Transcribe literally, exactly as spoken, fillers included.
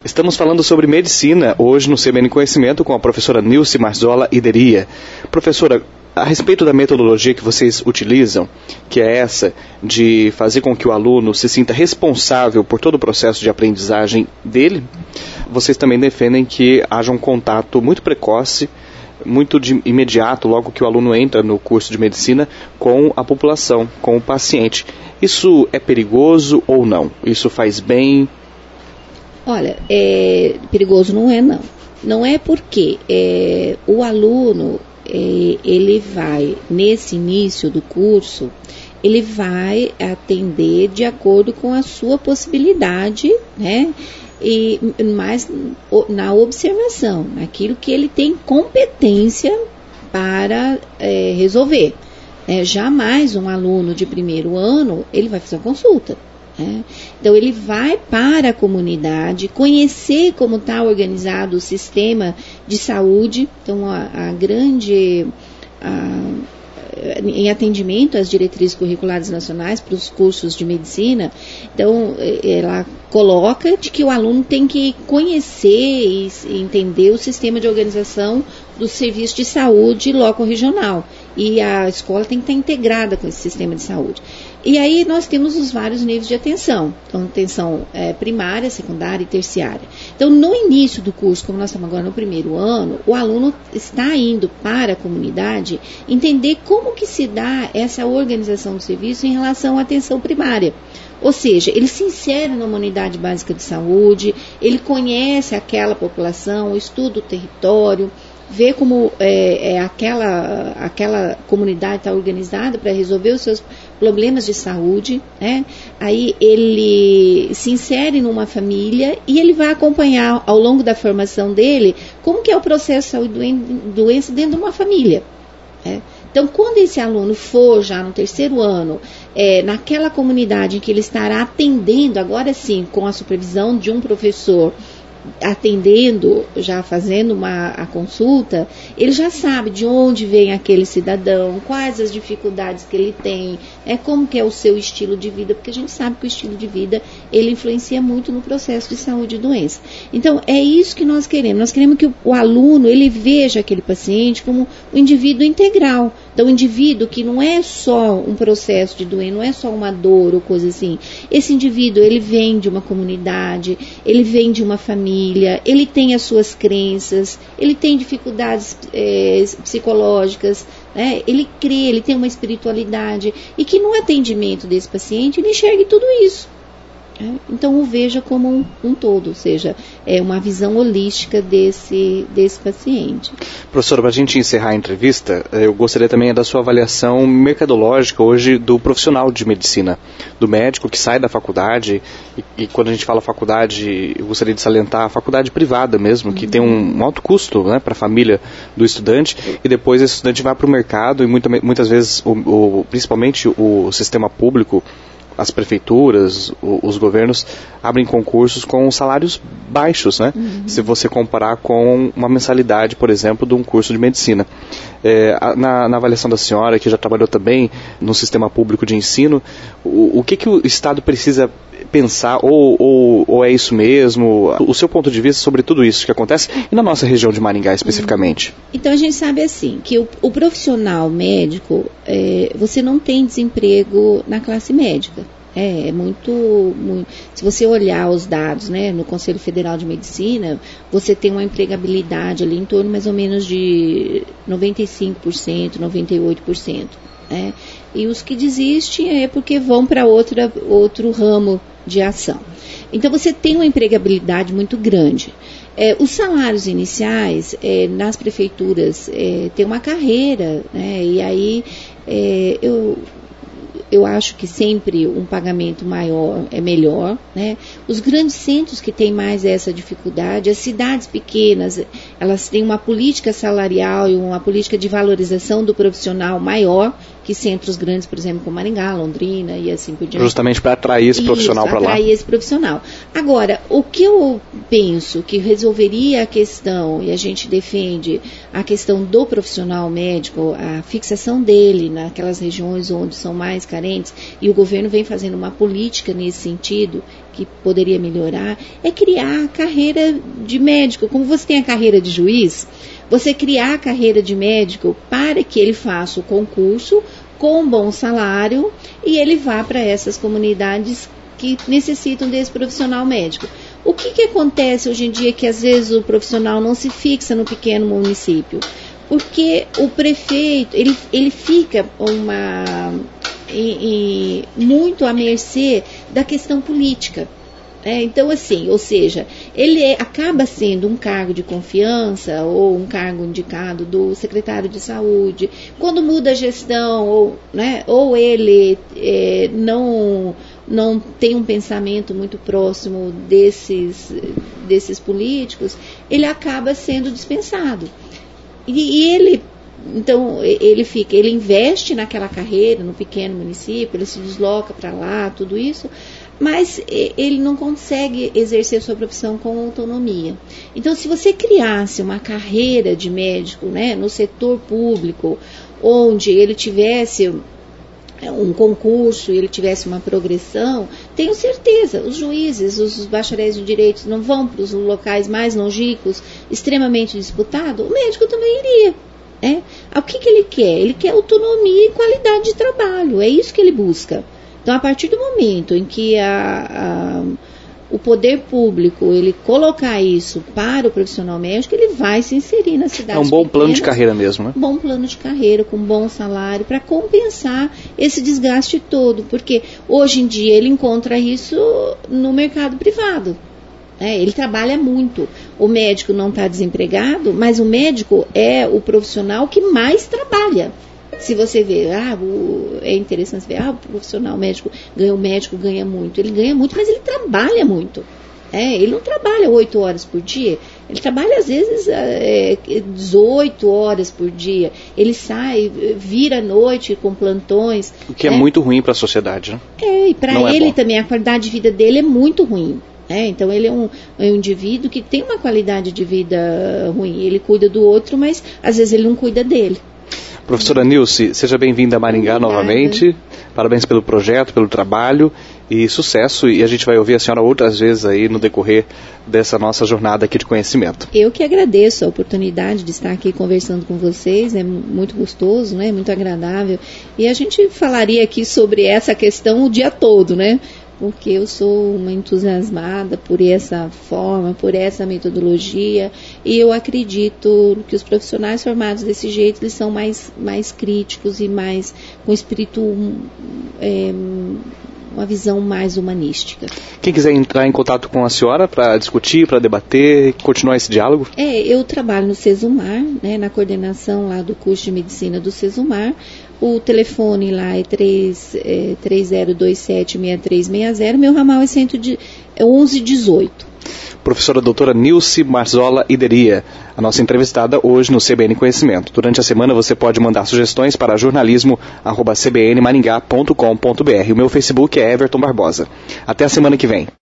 Estamos falando sobre medicina hoje no C B N Conhecimento com a professora Nilce Marzola Ideria. Professora, a respeito da metodologia que vocês utilizam, que é essa de fazer com que o aluno se sinta responsável por todo o processo de aprendizagem dele, vocês também defendem que haja um contato muito precoce, muito de imediato, logo que o aluno entra no curso de medicina, com a população, com o paciente. Isso é perigoso ou não? Isso faz bem? Olha, é, perigoso não é não. Não é porque é, o aluno, é, ele vai, nesse início do curso, ele vai atender de acordo com a sua possibilidade, né? E mais na observação, naquilo que ele tem competência para é, resolver. É, jamais um aluno de primeiro ano, ele vai fazer uma consulta. É. Então ele vai para a comunidade conhecer como está organizado o sistema de saúde. Então a, a grande a, em atendimento às diretrizes curriculares nacionais para os cursos de medicina, então ela coloca de que o aluno tem que conhecer e entender o sistema de organização do serviço de saúde loco-regional, e a escola tem que estar integrada com esse sistema de saúde. E aí nós temos os vários níveis de atenção, então atenção é, primária, secundária e terciária. Então no início do curso, como nós estamos agora no primeiro ano, o aluno está indo para a comunidade entender como que se dá essa organização do serviço em relação à atenção primária. Ou seja, ele se insere numa unidade básica de saúde, ele conhece aquela população, estuda o território, vê como é, é, aquela, aquela comunidade está organizada para resolver os seus problemas de saúde, né? Aí ele se insere numa família e ele vai acompanhar ao longo da formação dele como que é o processo de saúde e doença dentro de uma família, né? Então, quando esse aluno for já no terceiro ano, é, naquela comunidade em que ele estará atendendo, agora sim, com a supervisão de um professor, atendendo, já fazendo uma, a consulta, ele já sabe de onde vem aquele cidadão, quais as dificuldades que ele tem, é, como que é o seu estilo de vida, porque a gente sabe que o estilo de vida, ele influencia muito no processo de saúde e doença. Então, é isso que nós queremos. Nós queremos que o, o aluno, ele veja aquele paciente como um indivíduo integral. Então, o indivíduo que não é só um processo de doença, não é só uma dor ou coisa assim. Esse indivíduo, ele vem de uma comunidade, ele vem de uma família, ele tem as suas crenças, ele tem dificuldades é, psicológicas, né? Ele crê, ele tem uma espiritualidade, e que no atendimento desse paciente, ele enxergue tudo isso. É, então o veja como um, um todo, ou seja, é uma visão holística desse, desse paciente. Professora, para a gente encerrar a entrevista, eu gostaria também da sua avaliação mercadológica hoje do profissional de medicina, do médico que sai da faculdade, e, e quando a gente fala faculdade, eu gostaria de salientar a faculdade privada mesmo, que uhum. tem um, um alto custo, né, para a família do estudante, e depois esse estudante vai para o mercado e muita, muitas vezes, o, o, principalmente o sistema público, as prefeituras, os governos abrem concursos com salários baixos, né? Uhum. Se você comparar com uma mensalidade, por exemplo, de um curso de medicina. É, na, na avaliação da senhora, que já trabalhou também no sistema público de ensino, o, o que, que o Estado precisa pensar, ou, ou, ou é isso mesmo? O seu ponto de vista sobre tudo isso que acontece, e na nossa região de Maringá especificamente? Então a gente sabe assim, que o, o profissional médico, é, você não tem desemprego na classe médica. É, é muito, muito... Se você olhar os dados, né, no Conselho Federal de Medicina, você tem uma empregabilidade ali em torno mais ou menos de noventa e cinco por cento, noventa e oito por cento. Né? E os que desistem é porque vão para outro ramo de ação. Então você tem uma empregabilidade muito grande. É, os salários iniciais é, nas prefeituras é, tem uma carreira, né, e aí é, eu... Eu acho que sempre um pagamento maior é melhor, né? Os grandes centros que têm mais essa dificuldade, as cidades pequenas, elas têm uma política salarial e uma política de valorização do profissional maior, que centros grandes, por exemplo, como Maringá, Londrina e assim por diante. Justamente para atrair esse profissional para lá. atrair esse profissional. Agora, o que eu penso que resolveria a questão, e a gente defende a questão do profissional médico, a fixação dele naquelas regiões onde são mais carentes, e o governo vem fazendo uma política nesse sentido, que poderia melhorar, é criar a carreira de médico. Como você tem a carreira de juiz, você criar a carreira de médico para que ele faça o concurso com um bom salário e ele vá para essas comunidades que necessitam desse profissional médico. O que, que acontece hoje em dia que às vezes o profissional não se fixa no pequeno município? Porque o prefeito, ele, ele fica uma, e, e, muito à mercê da questão política. É, então, assim, ou seja, ele é, acaba sendo um cargo de confiança ou um cargo indicado do secretário de saúde. Quando muda a gestão, ou, né, ou ele é, não, não tem um pensamento muito próximo desses, desses políticos, ele acaba sendo dispensado. E, e ele, então, ele fica, ele investe naquela carreira, no pequeno município, ele se desloca para lá, tudo isso, mas ele não consegue exercer sua profissão com autonomia. Então, se você criasse uma carreira de médico, né, no setor público, onde ele tivesse um concurso e ele tivesse uma progressão, tenho certeza, os juízes, os bacharéis de direito não vão para os locais mais longínquos, extremamente disputados, o médico também iria. É? O que, que ele quer? Ele quer autonomia e qualidade de trabalho, é isso que ele busca. Então, a partir do momento em que a, a, o poder público ele colocar isso para o profissional médico, ele vai se inserir na cidade. É um bom pequenas, plano de carreira mesmo, né? Um bom plano de carreira, com bom salário, para compensar esse desgaste todo. Porque hoje em dia ele encontra isso no mercado privado. É, ele trabalha muito. O médico não está desempregado, mas o médico é o profissional que mais trabalha. Se você vê, ah, o, é interessante ver, ah, o profissional médico ganha, o médico ganha muito. Ele ganha muito, mas ele trabalha muito. É, ele não trabalha oito horas por dia, ele trabalha às vezes é, dezoito horas por dia. Ele sai, vira à noite com plantões. O que é, é muito ruim para a sociedade, né? É, e para ele é também, a qualidade de vida dele é muito ruim. É, então ele é um, é um indivíduo que tem uma qualidade de vida ruim. Ele cuida do outro, mas às vezes ele não cuida dele. Professora Nilce, seja bem-vinda a Maringá Obrigada. novamente. Parabéns pelo projeto, pelo trabalho e sucesso. E a gente vai ouvir a senhora outras vezes aí no decorrer dessa nossa jornada aqui de conhecimento. Eu que agradeço a oportunidade de estar aqui conversando com vocês. É muito gostoso, né? Muito agradável. E a gente falaria aqui sobre essa questão o dia todo, né? Porque eu sou uma entusiasmada por essa forma, por essa metodologia, e eu acredito que os profissionais formados desse jeito, eles são mais, mais críticos e mais com espírito, é, uma visão mais humanística. Quem quiser entrar em contato com a senhora para discutir, para debater, continuar esse diálogo? É, eu trabalho no Sesumar, né, na coordenação lá do curso de medicina do Sesumar. O telefone lá é, três, é três zero dois sete, seis três seis zero, meu ramal é, cem, é onze dezoito. Professora doutora Nilce Marzola Ideria, a nossa entrevistada hoje no C B N Conhecimento. Durante a semana você pode mandar sugestões para jornalismo arroba c b n maringá ponto com ponto b r. O meu Facebook é Everton Barbosa. Até a semana que vem.